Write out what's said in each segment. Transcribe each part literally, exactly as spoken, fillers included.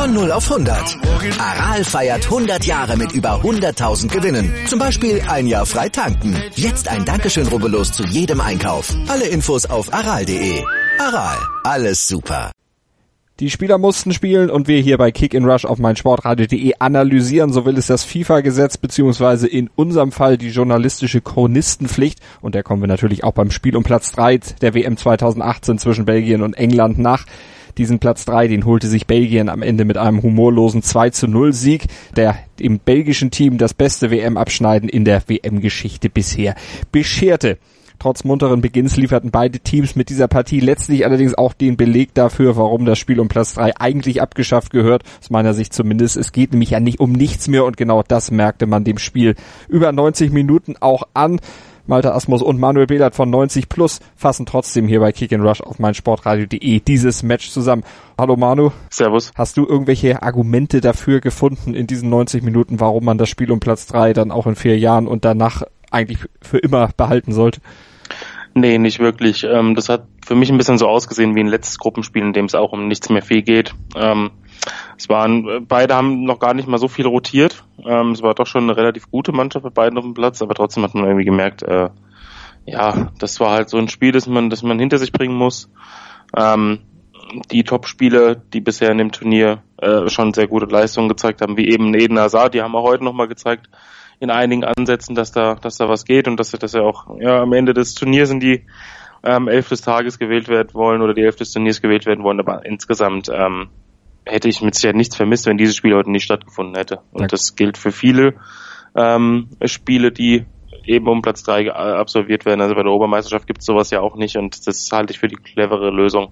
Von null auf hundert. Aral feiert hundert Jahre mit über hunderttausend Gewinnen. Zum Beispiel ein Jahr frei tanken. Jetzt ein Dankeschön, rubbellos zu jedem Einkauf. Alle Infos auf aral punkt de. Aral, alles super. Die Spieler mussten spielen und wir hier bei Kick in Rush auf meinsportradio punkt de analysieren, so will es das FIFA-Gesetz beziehungsweise in unserem Fall die journalistische Chronistenpflicht. Und der kommen wir natürlich auch beim Spiel um Platz drei der W M zweitausendachtzehn zwischen Belgien und England nach. Diesen Platz drei, den holte sich Belgien am Ende mit einem humorlosen zwei zu null Sieg, der dem belgischen Team das beste W M-Abschneiden in der W M-Geschichte bisher bescherte. Trotz munteren Beginns lieferten beide Teams mit dieser Partie letztlich allerdings auch den Beleg dafür, warum das Spiel um Platz drei eigentlich abgeschafft gehört, aus meiner Sicht zumindest. Es geht nämlich ja nicht um nichts mehr und genau das merkte man dem Spiel über neunzig Minuten auch an. Malte Asmus und Manuel Behlert von neunzig plus fassen trotzdem hier bei Kick in Rush auf meinsportradio punkt de dieses Match zusammen. Hallo Manu. Servus. Hast du irgendwelche Argumente dafür gefunden in diesen neunzig Minuten, warum man das Spiel um Platz drei dann auch in vier Jahren und danach eigentlich für immer behalten sollte? Nee, nicht wirklich. Ähm, das hat für mich ein bisschen so ausgesehen wie ein letztes Gruppenspiel, in dem es auch um nichts mehr viel geht. Ähm, es waren, beide haben noch gar nicht mal so viel rotiert. Ähm, es war doch schon eine relativ gute Mannschaft bei beiden auf dem Platz, aber trotzdem hat man irgendwie gemerkt, äh, ja, das war halt so ein Spiel, das man, das man hinter sich bringen muss. Ähm, die Top-Spieler, die bisher in dem Turnier äh, schon sehr gute Leistungen gezeigt haben, wie eben Eden Hazard, die haben auch heute nochmal gezeigt, in einigen Ansätzen, dass da, dass da was geht und dass, dass er auch, ja, am Ende des Turniers in die ähm, Elf des Tages gewählt werden wollen oder die Elf des Turniers gewählt werden wollen, aber insgesamt ähm, hätte ich mit Sicherheit nichts vermisst, wenn dieses Spiel heute nicht stattgefunden hätte. Und okay. Das gilt für viele ähm, Spiele, die eben um Platz drei absolviert werden. Also bei der Obermeisterschaft gibt es sowas ja auch nicht und das halte ich für die clevere Lösung.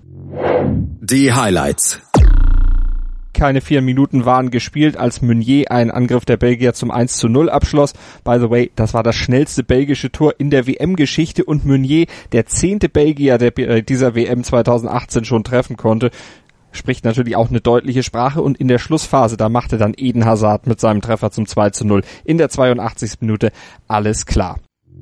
Die Highlights. Keine vier Minuten waren gespielt, als Meunier einen Angriff der Belgier zum eins zu null abschloss. By the way, das war das schnellste belgische Tor in der W M-Geschichte und Meunier, der zehnte Belgier, der dieser W M zweitausendachtzehn schon treffen konnte, spricht natürlich auch eine deutliche Sprache und in der Schlussphase, da machte dann Eden Hazard mit seinem Treffer zum zwei zu null in der zweiundachtzigsten Minute alles klar.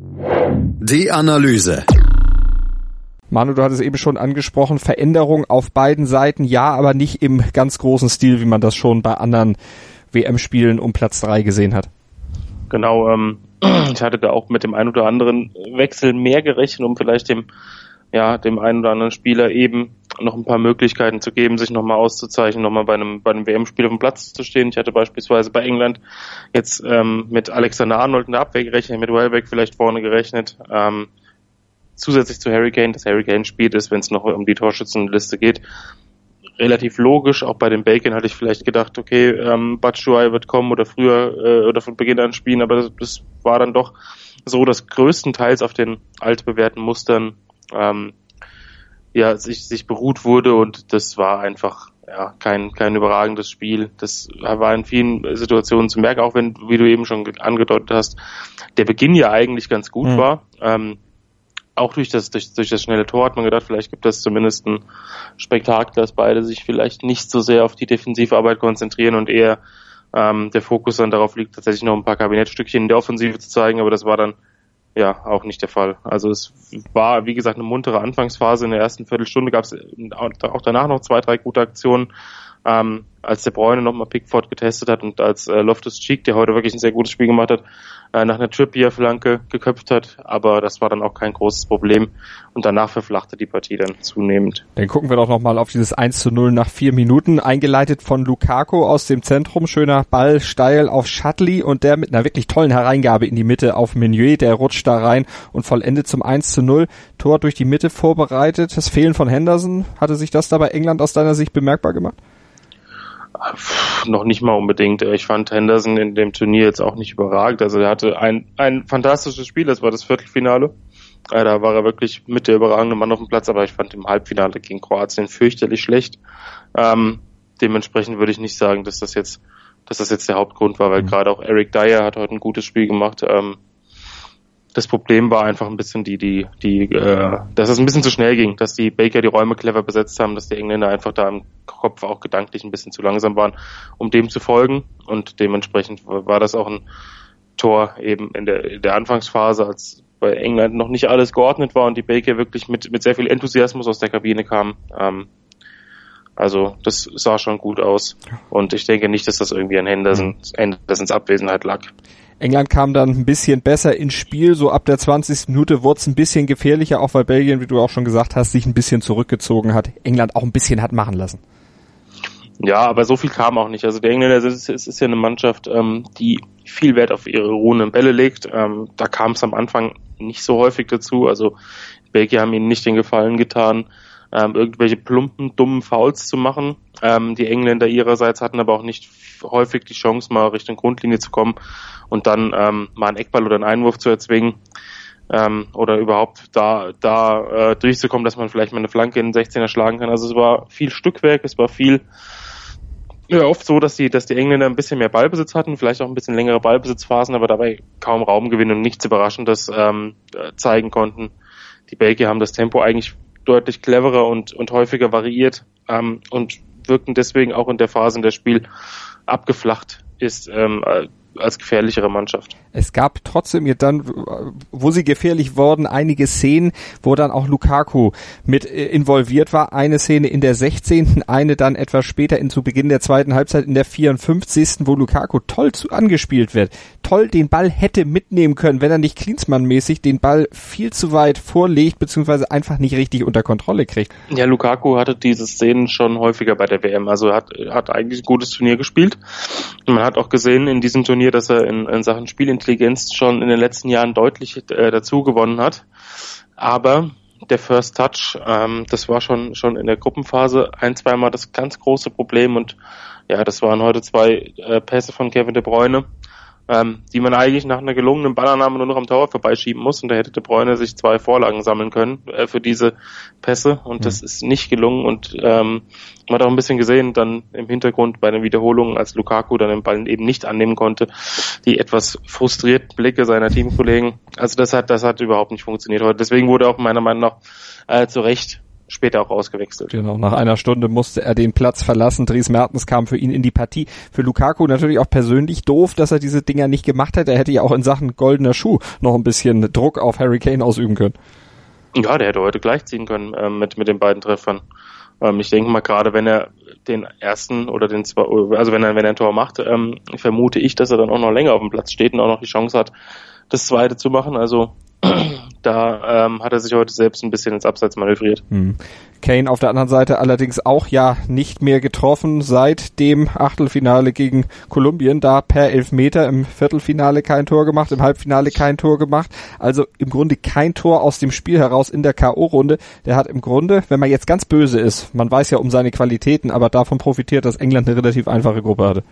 Die Analyse. Manu, du hattest eben schon angesprochen, Veränderung auf beiden Seiten, ja, aber nicht im ganz großen Stil, wie man das schon bei anderen W M-Spielen um Platz drei gesehen hat. Genau, ähm, ich hatte da auch mit dem einen oder anderen Wechsel mehr gerechnet, um vielleicht dem, ja, dem einen oder anderen Spieler eben noch ein paar Möglichkeiten zu geben, sich nochmal auszuzeichnen, nochmal bei einem, bei einem W M-Spiel auf dem Platz zu stehen. Ich hatte beispielsweise bei England jetzt ähm, mit Alexander Arnold in der Abwehr gerechnet, mit Welbeck vielleicht vorne gerechnet, ähm, zusätzlich zu Harry Kane, dass Harry Kane spielt, ist, wenn es noch um die Torschützenliste geht, relativ logisch. Auch bei den Belgiern hatte ich vielleicht gedacht, okay, ähm, Batshuayi wird kommen oder früher äh, oder von Beginn an spielen, aber das, das war dann doch so, dass größtenteils auf den altbewährten Mustern ähm, ja sich sich beruht wurde und das war einfach ja kein kein überragendes Spiel. Das war in vielen Situationen zu merken, auch wenn, wie du eben schon angedeutet hast, der Beginn ja eigentlich ganz gut mhm. war. Ähm, Auch durch das, durch, durch das schnelle Tor hat man gedacht, vielleicht gibt das zumindest ein Spektakel, dass beide sich vielleicht nicht so sehr auf die Defensivarbeit konzentrieren und eher ähm, der Fokus dann darauf liegt, tatsächlich noch ein paar Kabinettstückchen in der Offensive zu zeigen, aber das war dann ja auch nicht der Fall. Also es war, wie gesagt, eine muntere Anfangsphase. In der ersten Viertelstunde gab es auch danach noch zwei, drei gute Aktionen, ähm, als der Bruyne nochmal Pickford getestet hat und als äh, Loftus-Cheek, der heute wirklich ein sehr gutes Spiel gemacht hat, äh, nach einer Trippier-Flanke geköpft hat, aber das war dann auch kein großes Problem und danach verflachte die Partie dann zunehmend. Dann gucken wir doch nochmal auf dieses eins zu null nach vier Minuten, eingeleitet von Lukaku aus dem Zentrum, schöner Ball steil auf Shatley und der mit einer wirklich tollen Hereingabe in die Mitte auf Meunier, der rutscht da rein und vollendet zum eins zu null, Tor durch die Mitte vorbereitet, das Fehlen von Henderson, hatte sich das da bei England aus deiner Sicht bemerkbar gemacht? Pff, noch nicht mal unbedingt. Ich fand Henderson in dem Turnier jetzt auch nicht überragend. Also er hatte ein ein fantastisches Spiel, das war das Viertelfinale. Da war er wirklich mit der überragende Mann auf dem Platz, aber ich fand im Halbfinale gegen Kroatien fürchterlich schlecht. Ähm, dementsprechend würde ich nicht sagen, dass das jetzt dass das jetzt der Hauptgrund war, weil mhm. gerade auch Eric Dyer hat heute ein gutes Spiel gemacht. Ähm, Das Problem war einfach ein bisschen die, die, die, äh, dass es ein bisschen zu schnell ging, dass die Belgier die Räume clever besetzt haben, dass die Engländer einfach da im Kopf auch gedanklich ein bisschen zu langsam waren, um dem zu folgen. Und dementsprechend war das auch ein Tor eben in der, in der Anfangsphase, als bei England noch nicht alles geordnet war und die Belgier wirklich mit, mit sehr viel Enthusiasmus aus der Kabine kamen. Ähm, Also das sah schon gut aus. Und ich denke nicht, dass das irgendwie an Henderson, Hendersons Abwesenheit lag. England kam dann ein bisschen besser ins Spiel, so ab der zwanzigsten Minute wurde es ein bisschen gefährlicher, auch weil Belgien, wie du auch schon gesagt hast, sich ein bisschen zurückgezogen hat, England auch ein bisschen hat machen lassen. Ja, aber so viel kam auch nicht. Also die Engländer, es ist, ist ja eine Mannschaft, ähm, die viel Wert auf ihre ruhenden Bälle legt. Ähm, da kam es am Anfang nicht so häufig dazu. Also Belgier haben ihnen nicht den Gefallen getan, ähm, irgendwelche plumpen, dummen Fouls zu machen. Ähm, die Engländer ihrerseits hatten aber auch nicht häufig die Chance, mal Richtung Grundlinie zu kommen und dann ähm, mal einen Eckball oder einen Einwurf zu erzwingen. Ähm, oder überhaupt da da äh, durchzukommen, dass man vielleicht mal eine Flanke in den sechzehner schlagen kann. Also es war viel Stückwerk, es war viel ja, oft so, dass die dass die Engländer ein bisschen mehr Ballbesitz hatten, vielleicht auch ein bisschen längere Ballbesitzphasen, aber dabei kaum Raumgewinn und nichts Überraschendes ähm, zeigen konnten. Die Belgier haben das Tempo eigentlich deutlich cleverer und und häufiger variiert ähm, und wirkten deswegen auch in der Phase, in der das Spiel abgeflacht ist, ähm, als gefährlichere Mannschaft. Es gab trotzdem jetzt dann, wo sie gefährlich wurden, einige Szenen, wo dann auch Lukaku mit involviert war. Eine Szene in der sechzehnten eine dann etwas später in zu Beginn der zweiten Halbzeit in der vierundfünfzigsten wo Lukaku toll zu angespielt wird. Toll den Ball hätte mitnehmen können, wenn er nicht Klinsmann-mäßig den Ball viel zu weit vorlegt, beziehungsweise einfach nicht richtig unter Kontrolle kriegt. Ja, Lukaku hatte diese Szenen schon häufiger bei der W M. Also er hat, hat eigentlich ein gutes Turnier gespielt. Man hat auch gesehen in diesem Turnier, dass er in, in Sachen Spielintelligenz schon in den letzten Jahren deutlich äh, dazu gewonnen hat. Aber der First Touch, ähm, das war schon schon in der Gruppenphase ein, zweimal das ganz große Problem. Und ja, das waren heute zwei äh, Pässe von Kevin De Bruyne, ähm, die man eigentlich nach einer gelungenen Ballannahme nur noch am Tor vorbeischieben muss. Und da hätte De Bruyne sich zwei Vorlagen sammeln können äh, für diese Pässe. Und mhm. das ist nicht gelungen. Und ähm, man hat auch ein bisschen gesehen dann im Hintergrund bei den Wiederholungen, als Lukaku dann den Ball eben nicht annehmen konnte, die etwas frustrierten Blicke seiner Teamkollegen. Also das hat das hat überhaupt nicht funktioniert heute. Deswegen wurde auch meiner Meinung nach äh, zu Recht später auch ausgewechselt. Genau, nach einer Stunde musste er den Platz verlassen. Dries Mertens kam für ihn in die Partie. Für Lukaku natürlich auch persönlich doof, dass er diese Dinger nicht gemacht hat. Er hätte ja auch in Sachen goldener Schuh noch ein bisschen Druck auf Harry Kane ausüben können. Ja, der hätte heute gleichziehen können äh, mit mit den beiden Treffern. Ähm, ich denke mal, gerade wenn er den ersten oder den zwei, also wenn er wenn er ein Tor macht, ähm, vermute ich, dass er dann auch noch länger auf dem Platz steht und auch noch die Chance hat, das zweite zu machen. Also da ähm, hat er sich heute selbst ein bisschen ins Abseits manövriert. Hm. Kane auf der anderen Seite allerdings auch ja nicht mehr getroffen seit dem Achtelfinale gegen Kolumbien, da per Elfmeter im Viertelfinale kein Tor gemacht, im Halbfinale kein Tor gemacht, also im Grunde kein Tor aus dem Spiel heraus in der K O-Runde. Der hat im Grunde, wenn man jetzt ganz böse ist, man weiß ja um seine Qualitäten, aber davon profitiert, dass England eine relativ einfache Gruppe hatte.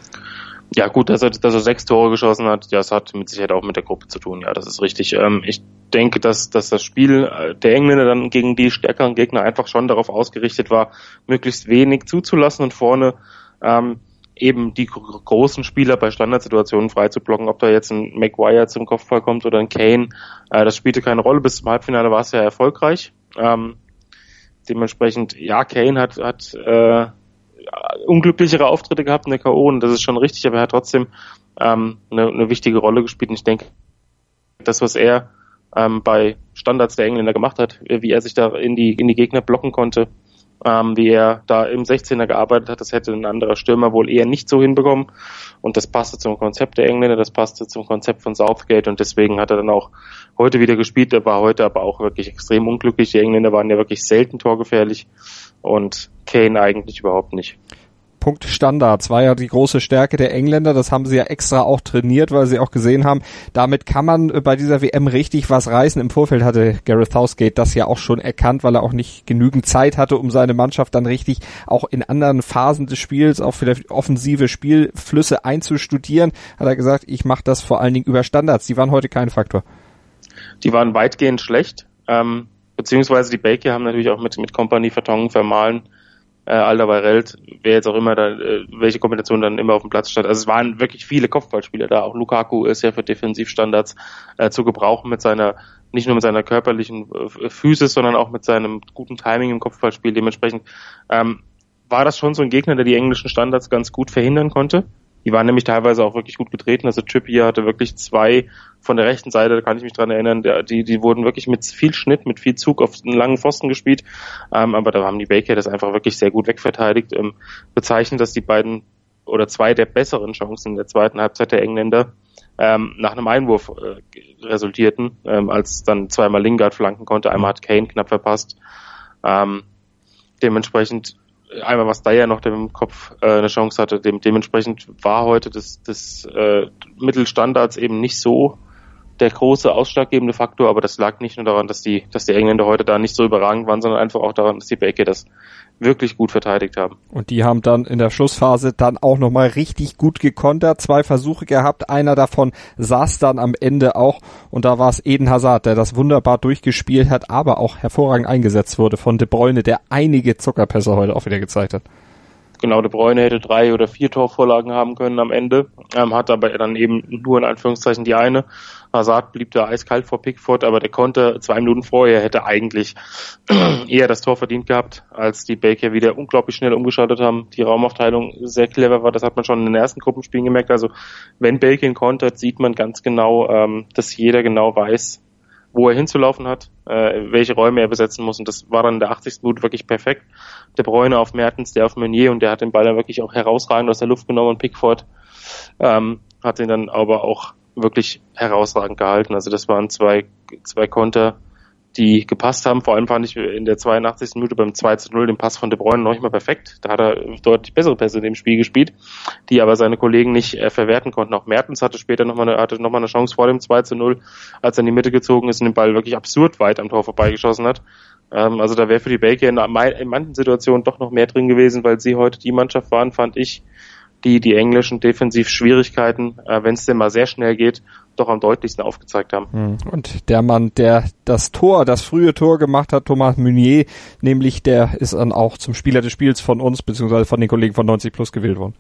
Ja gut, dass er, dass er sechs Tore geschossen hat, das hat mit Sicherheit auch mit der Gruppe zu tun, ja, das ist richtig. Ähm, ich denke, dass, dass das Spiel der Engländer dann gegen die stärkeren Gegner einfach schon darauf ausgerichtet war, möglichst wenig zuzulassen und vorne ähm, eben die großen Spieler bei Standardsituationen freizublocken, ob da jetzt ein Maguire zum Kopfball kommt oder ein Kane, äh, das spielte keine Rolle, bis zum Halbfinale war es ja erfolgreich. Ähm, dementsprechend, ja, Kane hat, hat äh, unglücklichere Auftritte gehabt in der K O und das ist schon richtig, aber er hat trotzdem ähm, eine, eine wichtige Rolle gespielt und ich denke, das, was er ähm, bei Standards der Engländer gemacht hat, wie er sich da in die in die Gegner blocken konnte, ähm, wie er da im sechzehner gearbeitet hat, das hätte ein anderer Stürmer wohl eher nicht so hinbekommen und das passte zum Konzept der Engländer, das passte zum Konzept von Southgate und deswegen hat er dann auch heute wieder gespielt, er war heute aber auch wirklich extrem unglücklich, die Engländer waren ja wirklich selten torgefährlich und Kane eigentlich überhaupt nicht. Punkt Standards war ja die große Stärke der Engländer, das haben sie ja extra auch trainiert, weil sie auch gesehen haben, damit kann man bei dieser W M richtig was reißen. Im Vorfeld hatte Gareth Southgate das ja auch schon erkannt, weil er auch nicht genügend Zeit hatte, um seine Mannschaft dann richtig auch in anderen Phasen des Spiels, auch vielleicht offensive Spielflüsse einzustudieren, hat er gesagt, ich mache das vor allen Dingen über Standards. Die waren heute kein Faktor. Die waren weitgehend schlecht, ähm, beziehungsweise die Belgier haben natürlich auch mit, mit Kompanie, Vertongen, Vermahlen, äh, Alderweireld, wer jetzt auch immer da, äh, welche Kombination dann immer auf dem Platz stand. Also es waren wirklich viele Kopfballspieler da. Auch Lukaku ist ja für Defensivstandards äh, zu gebrauchen mit seiner, nicht nur mit seiner körperlichen äh, Physis, sondern auch mit seinem guten Timing im Kopfballspiel. Dementsprechend ähm, war das schon so ein Gegner, der die englischen Standards ganz gut verhindern konnte. Die waren nämlich teilweise auch wirklich gut getreten. Also Trippier hatte wirklich zwei von der rechten Seite, da kann ich mich dran erinnern, der, die, die wurden wirklich mit viel Schnitt, mit viel Zug auf einen langen Pfosten gespielt. Ähm, aber da haben die Baker das einfach wirklich sehr gut wegverteidigt. Ähm, bezeichnet, dass die beiden oder zwei der besseren Chancen in der zweiten Halbzeit der Engländer ähm, nach einem Einwurf äh, resultierten, ähm, als dann zweimal Lingard flanken konnte. Einmal hat Kane knapp verpasst. Ähm, dementsprechend einmal was Dyer noch, der im Kopf äh, eine Chance hatte. Dem, dementsprechend war heute das, das äh, Mittelstandards eben nicht so der große ausschlaggebende Faktor, aber das lag nicht nur daran, dass die, dass die Engländer heute da nicht so überragend waren, sondern einfach auch daran, dass die Baker das wirklich gut verteidigt haben. Und die haben dann in der Schlussphase dann auch nochmal richtig gut gekontert, zwei Versuche gehabt, einer davon saß dann am Ende auch und da war es Eden Hazard, der das wunderbar durchgespielt hat, aber auch hervorragend eingesetzt wurde von De Bruyne, der einige Zuckerpässe heute auch wieder gezeigt hat. Genau, De Bruyne hätte drei oder vier Torvorlagen haben können am Ende, ähm, hat aber dann eben nur in Anführungszeichen die eine. Hazard blieb da eiskalt vor Pickford, aber der konnte zwei Minuten vorher hätte eigentlich eher das Tor verdient gehabt, als die Baker wieder unglaublich schnell umgeschaltet haben. Die Raumaufteilung sehr clever war, das hat man schon in den ersten Gruppenspielen gemerkt. Also wenn Baker kontert, sieht man ganz genau, ähm, dass jeder genau weiß, wo er hinzulaufen hat, äh, welche Räume er besetzen muss. Und das war dann in der achtzigsten Minute wirklich perfekt. De Bruyne auf Mertens, der auf Meunier, und der hat den Ball dann wirklich auch herausragend aus der Luft genommen, und Pickford ähm, hat ihn dann aber auch wirklich herausragend gehalten. Also das waren zwei zwei Konter, die gepasst haben. Vor allem fand ich in der zweiundachtzigsten Minute beim zwei zu null den Pass von De Bruyne noch nicht mal perfekt. Da hat er deutlich bessere Pässe in dem Spiel gespielt, die aber seine Kollegen nicht äh, verwerten konnten. Auch Mertens hatte später nochmal eine, hatte noch mal eine Chance vor dem zwei zu null, als er in die Mitte gezogen ist und den Ball wirklich absurd weit am Tor vorbeigeschossen hat. Ähm, also da wäre für die Baker in, in manchen Situationen doch noch mehr drin gewesen, weil sie heute die Mannschaft waren, fand ich, die die englischen Defensivschwierigkeiten, äh, wenn es denn mal sehr schnell geht, doch am deutlichsten aufgezeigt haben. Und der Mann, der das Tor, das frühe Tor gemacht hat, Thomas Meunier, nämlich der ist dann auch zum Spieler des Spiels von uns, beziehungsweise von den Kollegen von neunzig plus gewählt worden.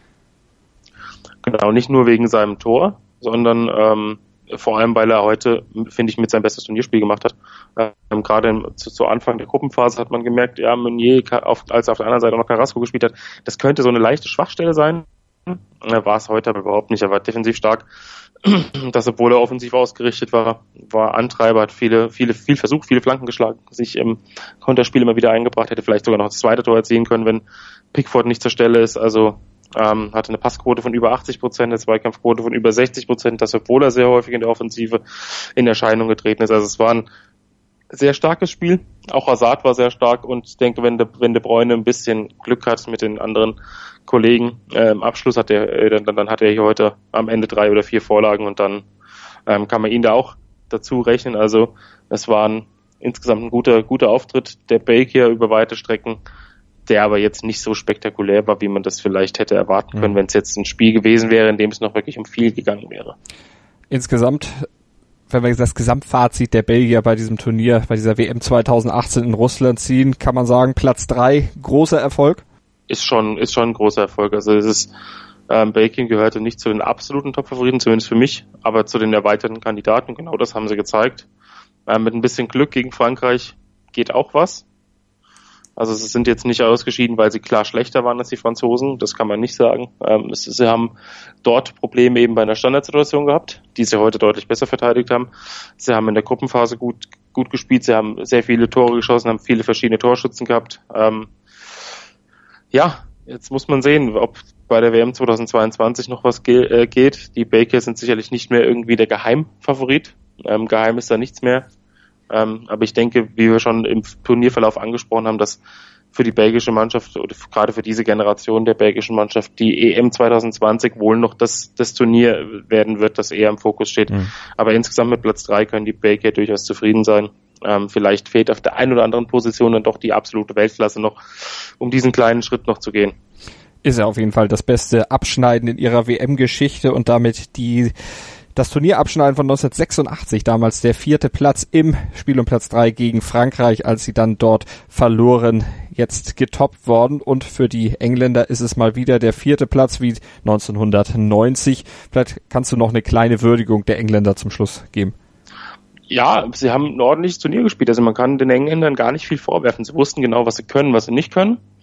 Genau, nicht nur wegen seinem Tor, sondern ähm, vor allem, weil er heute, finde ich, mit sein bestes Turnierspiel gemacht hat. Ähm, gerade im, zu, zu Anfang der Gruppenphase hat man gemerkt, ja, Meunier, auf, als er auf der anderen Seite auch noch Carrasco gespielt hat, das könnte so eine leichte Schwachstelle sein. Er war es heute aber überhaupt nicht. Er war defensiv stark. Das, obwohl er offensiv ausgerichtet war, war Antreiber, hat viele, viele, viel versucht, viele Flanken geschlagen, sich im Konterspiel immer wieder eingebracht, hätte vielleicht sogar noch das zweite Tor erzielen können, wenn Pickford nicht zur Stelle ist. Also ähm, hatte eine Passquote von über achtzig Prozent, eine Zweikampfquote von über sechzig Prozent, das obwohl er sehr häufig in der Offensive in Erscheinung getreten ist. Also es war ein sehr starkes Spiel. Auch Hazard war sehr stark, und ich denke, wenn De, wenn De Bruyne ein bisschen Glück hat mit den anderen Kollegen, äh, im Abschluss hat er, äh, dann, dann hat er hier heute am Ende drei oder vier Vorlagen, und dann ähm, kann man ihn da auch dazu rechnen. Also es war ein, insgesamt ein guter, guter Auftritt der Baker über weite Strecken, der aber jetzt nicht so spektakulär war, wie man das vielleicht hätte erwarten können, mhm. wenn es jetzt ein Spiel gewesen wäre, in dem es noch wirklich um viel gegangen wäre. Insgesamt, wenn wir das Gesamtfazit der Belgier bei diesem Turnier, bei dieser W M zweitausendachtzehn in Russland ziehen, kann man sagen, Platz drei, großer Erfolg? Ist schon, ist schon ein großer Erfolg. Also es ist, ähm, Belgien gehörte nicht zu den absoluten Top-Favoriten, zumindest für mich, aber zu den erweiterten Kandidaten. Genau das haben sie gezeigt. Ähm, mit ein bisschen Glück gegen Frankreich geht auch was. Also sie sind jetzt nicht ausgeschieden, weil sie klar schlechter waren als die Franzosen. Das kann man nicht sagen. Ähm, es, sie haben dort Probleme eben bei einer Standardsituation gehabt, die sie heute deutlich besser verteidigt haben. Sie haben in der Gruppenphase gut, gut gespielt. Sie haben sehr viele Tore geschossen, haben viele verschiedene Torschützen gehabt. Ähm, ja, jetzt muss man sehen, ob bei der W M zweitausendzweiundzwanzig noch was ge- äh, geht. Die Baker sind sicherlich nicht mehr irgendwie der Geheimfavorit. Ähm, geheim ist da nichts mehr. Ähm, aber ich denke, wie wir schon im Turnierverlauf angesprochen haben, dass für die belgische Mannschaft oder gerade für diese Generation der belgischen Mannschaft die E M zweitausendzwanzig wohl noch das, das Turnier werden wird, das eher im Fokus steht. Mhm. Aber insgesamt mit Platz drei können die Belgier durchaus zufrieden sein. Ähm, vielleicht fehlt auf der einen oder anderen Position dann doch die absolute Weltklasse noch, um diesen kleinen Schritt noch zu gehen. Ist ja auf jeden Fall das beste Abschneiden in ihrer W M-Geschichte und damit die das Turnierabschneiden von neunzehnhundertsechsundachtzig, damals der vierte Platz im Spiel um Platz drei gegen Frankreich, als sie dann dort verloren, jetzt getoppt worden. Und für die Engländer ist es mal wieder der vierte Platz wie neunzehnhundertneunzig. Vielleicht kannst du noch eine kleine Würdigung der Engländer zum Schluss geben. Ja, sie haben ein ordentliches Turnier gespielt. Also man kann den Engländern gar nicht viel vorwerfen. Sie wussten genau, was sie können, was sie nicht können.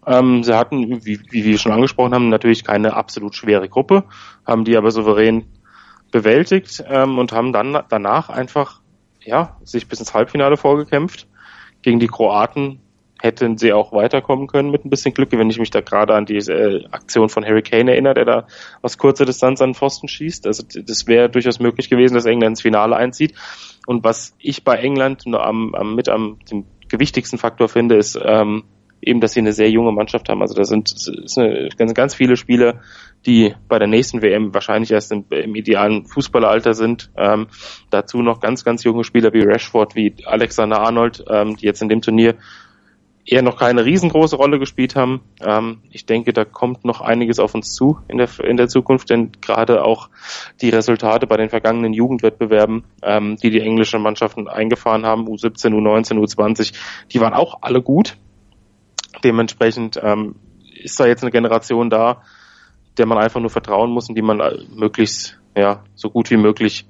Ähm, sie hatten, wie, wie wir schon angesprochen haben, natürlich keine absolut schwere Gruppe, haben die aber souverän bewältigt ähm, und haben dann danach einfach ja sich bis ins Halbfinale vorgekämpft. Gegen die Kroaten hätten sie auch weiterkommen können mit ein bisschen Glück, wenn ich mich da gerade an die äh, Aktion von Harry Kane erinnere, der da aus kurzer Distanz an den Pfosten schießt. Also das wäre durchaus möglich gewesen, dass England ins Finale einzieht. Und was ich bei England nur am, am mit am dem gewichtigsten Faktor finde, ist ähm, eben, dass sie eine sehr junge Mannschaft haben. Also da sind, ist eine, ganz, ganz viele Spieler, die bei der nächsten W M wahrscheinlich erst im, im idealen Fußballeralter sind. Ähm, dazu noch ganz, ganz junge Spieler wie Rashford, wie Alexander-Arnold, ähm, die jetzt in dem Turnier eher noch keine riesengroße Rolle gespielt haben. Ähm, ich denke, da kommt noch einiges auf uns zu in der, in der Zukunft, denn gerade auch die Resultate bei den vergangenen Jugendwettbewerben, ähm, die die englischen Mannschaften eingefahren haben, U siebzehn, U neunzehn, U zwanzig, die waren auch alle gut. Dementsprechend ähm, ist da jetzt eine Generation da, der man einfach nur vertrauen muss und die man möglichst, ja, so gut wie möglich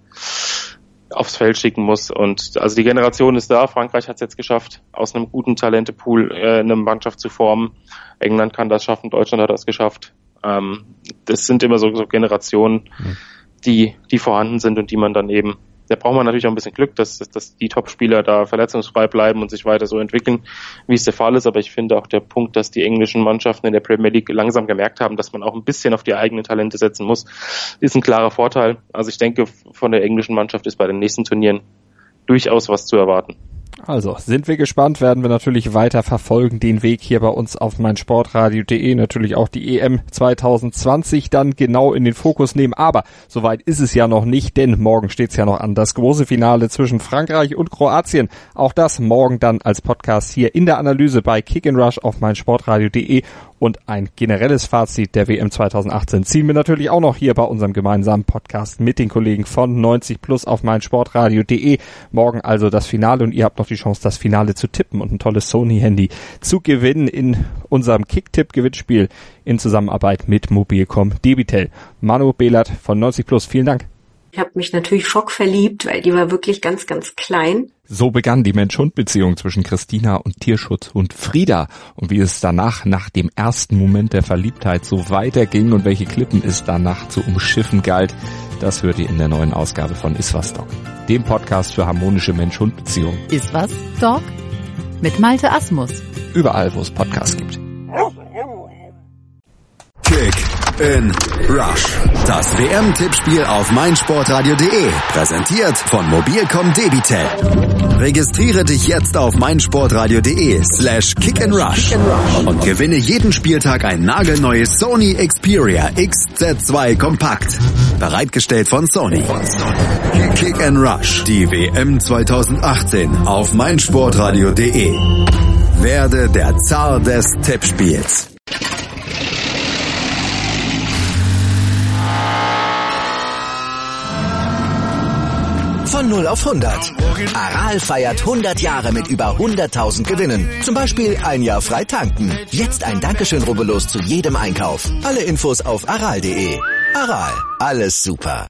aufs Feld schicken muss. Und also die Generation ist da. Frankreich hat es jetzt geschafft, aus einem guten Talentepool äh, eine Mannschaft zu formen. England kann das schaffen, Deutschland hat das geschafft. Ähm, das sind immer so, so Generationen, die die vorhanden sind und die man dann eben, da braucht man natürlich auch ein bisschen Glück, dass, dass die Top-Spieler da verletzungsfrei bleiben und sich weiter so entwickeln, wie es der Fall ist. Aber ich finde auch der Punkt, dass die englischen Mannschaften in der Premier League langsam gemerkt haben, dass man auch ein bisschen auf die eigenen Talente setzen muss, ist ein klarer Vorteil. Also ich denke, von der englischen Mannschaft ist bei den nächsten Turnieren durchaus was zu erwarten. Also, sind wir gespannt, werden wir natürlich weiter verfolgen, den Weg hier bei uns auf meinsportradio punkt de, natürlich auch die E M zwanzig zwanzig dann genau in den Fokus nehmen, aber soweit ist es ja noch nicht, denn morgen steht's ja noch an, das große Finale zwischen Frankreich und Kroatien, auch das morgen dann als Podcast hier in der Analyse bei Kick and Rush auf meinsportradio punkt de und ein generelles Fazit der W M zwanzig achtzehn ziehen wir natürlich auch noch hier bei unserem gemeinsamen Podcast mit den Kollegen von neunzig plus auf meinsportradio punkt de. Morgen also das Finale und ihr habt noch die Chance, das Finale zu tippen und ein tolles Sony-Handy zu gewinnen in unserem Kick-Tipp-Gewinnspiel in Zusammenarbeit mit Mobilcom Debitel. Manu Behlert von neunzig plus, vielen Dank. Ich habe mich natürlich schockverliebt, weil die war wirklich ganz, ganz klein. So begann die Mensch-Hund-Beziehung zwischen Christina und Tierschutzhund Frieda. Und wie es danach, nach dem ersten Moment der Verliebtheit, so weiterging und welche Klippen es danach zu umschiffen galt, das hört ihr in der neuen Ausgabe von Iswas Dog, dem Podcast für harmonische Mensch-Hund-Beziehungen. Iswas Dog mit Malte Asmus. Überall, wo es Podcasts gibt. Kick in Rush. Das W M-Tippspiel auf meinsportradio punkt de. Präsentiert von Mobilcom Debitel. Registriere dich jetzt auf meinsportradio punkt de slash kick and rush und gewinne jeden Spieltag ein nagelneues Sony Xperia X Z zwei Kompakt. Bereitgestellt von Sony. Kick and Rush. Die W M zwanzig achtzehn auf meinsportradio punkt de. Werde der Zar des Tippspiels. Von null auf hundert. Aral feiert hundert Jahre mit über hunderttausend Gewinnen. Zum Beispiel ein Jahr frei tanken. Jetzt ein Dankeschön, rubbellos zu jedem Einkauf. Alle Infos auf aral punkt de. Aral, alles super.